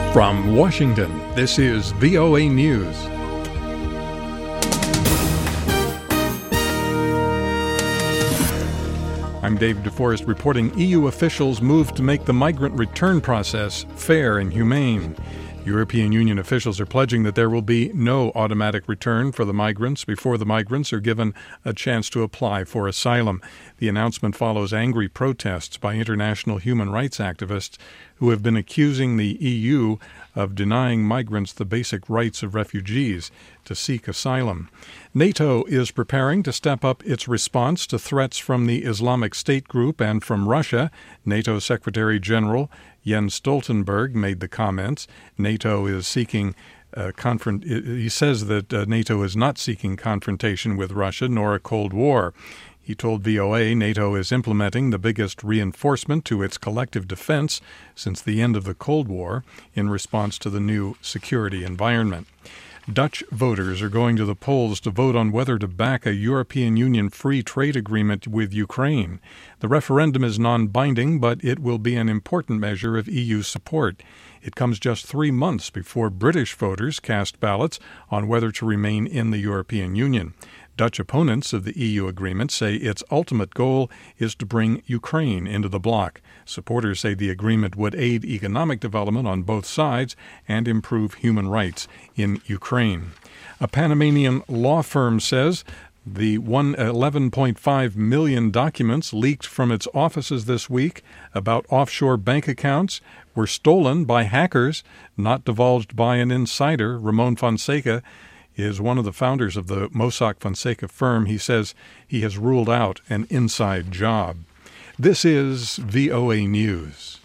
From Washington, this is VOA News. I'm Dave DeForest reporting EU officials move to make the migrant return process fair and humane. European Union officials are pledging that there will be no automatic return for the migrants before the migrants are given a chance to apply for asylum. The announcement follows angry protests by international human rights activists who have been accusing the EU of denying migrants the basic rights of refugees to seek asylum. NATO is preparing to step up its response to threats from the Islamic State group and from Russia. NATO Secretary General Jens Stoltenberg made the comments. NATO is seeking he says that NATO is not seeking confrontation with Russia nor a Cold War. He told VOA NATO is implementing the biggest reinforcement to its collective defense since the end of the Cold War in response to the new security environment. Dutch voters are going to the polls to vote on whether to back a European Union free trade agreement with Ukraine. The referendum is non-binding, but it will be an important measure of EU support. It comes just 3 months before British voters cast ballots on whether to remain in the European Union. Dutch opponents of the EU agreement say its ultimate goal is to bring Ukraine into the bloc. Supporters say the agreement would aid economic development on both sides and improve human rights in Ukraine. A Panamanian law firm says the 11.5 million documents leaked from its offices this week about offshore bank accounts were stolen by hackers, not divulged by an insider. Ramon Fonseca is one of the founders of the Mossack Fonseca firm. He says he has ruled out an inside job. This is VOA News.